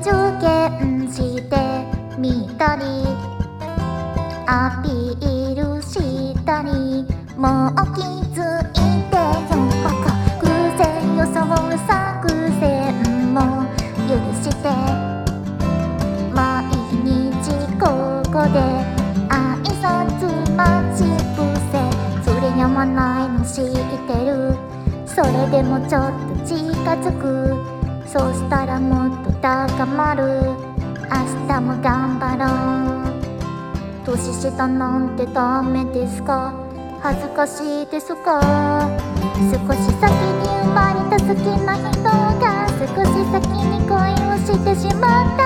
受験してみたりアピールしたりもう気づいてよ偶然装う作戦も許して毎日ここで挨拶待ち伏せそれやまないの知ってるそれでもちょっと近づくそうしたらもっと高まる明日も頑張ろう年下なんてダメですか恥ずかしいですか少し先に生まれた好きな人が少し先に恋をしてしまった